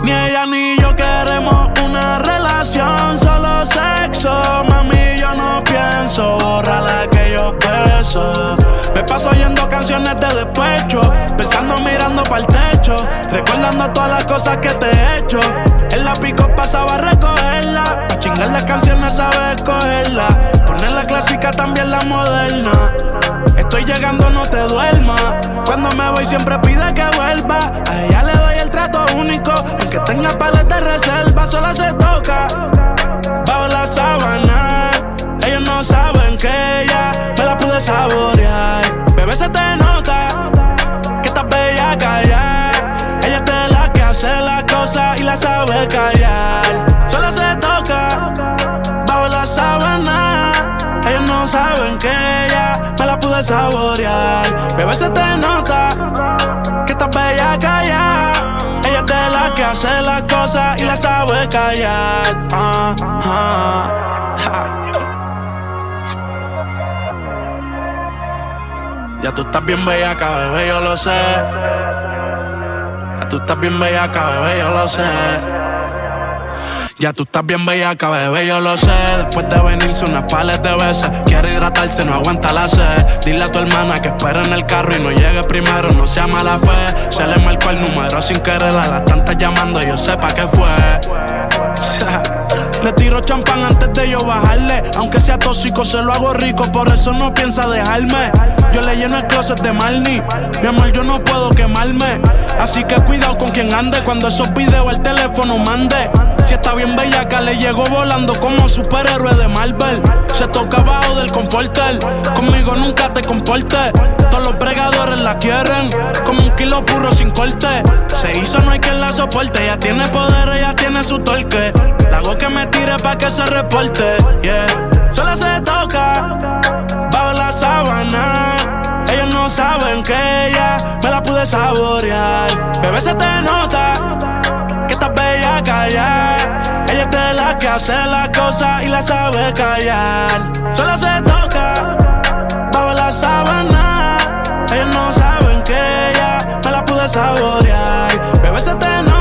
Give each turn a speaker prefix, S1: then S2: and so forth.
S1: Ni ella ni yo queremos una relación, solo sexo. Mami, yo no pienso borrar aquellos besos. Me paso oyendo canciones de despecho, pensando mirando pa'l techo, recordando todas las cosas que te he hecho. En la pico pasaba a recogerla, pa' chingar las canciones sabe escogerla, poner la clásica también la moderna. Estoy llegando, no te duermas. Cuando me voy siempre pide que vuelva. A ella le doy el trato único, aunque tenga palas de reserva, sola se toca bajo la sábana. Ellos no saben que ella me la pude saborear. Bebé, se te nota que estás bellaca ya. Ella es de la que hace las cosas y la sabe callar. Sola se toca bajo la sábana. Ellos no saben que ella me la pude saborear. Bebé, se te nota que estás bellaca ya. Ella es de la que hace las cosas y la sabe callar. Ya tú estás bien bellaca, bebé, yo lo sé. Ya tú estás bien bellaca, bebé, yo lo sé. Ya tú estás bien bellaca, bebé, yo lo sé. Después de venirse unas pales de veces, quiere hidratarse, no aguanta la sed. Dile a tu hermana que espera en el carro y no llegue primero, no sea mala fe. Se le marcó el número sin querer, a las tantas llamando, yo sé pa' qué fue. Le tiro champán antes de yo bajarle. Aunque sea tóxico, se lo hago rico, por eso no piensa dejarme. Yo le lleno el closet de Marni. Mi amor, yo no puedo quemarme, así que cuidado con quien ande cuando esos videos el teléfono mande. Si está bien bellaca, le llegó volando como superhéroe de Marvel. Se toca abajo del conforter, conmigo nunca te comportes. Todos los bregadores la quieren, como un kilo puro sin corte. Se hizo, no hay quien la soporte. Ella tiene poder, ella tiene su torque. La hago que me tire pa' que se reporte, yeah. Sola se toca bajo la sábana. Ellos no saben que ella me la pude saborear. Bebé, se te nota que estás bellaca ya. Ella es de la que hace las cosas y la sabe callar. Sola se toca bajo la sábana. Ellos no saben que ella me la pude saborear. Bebé, se te nota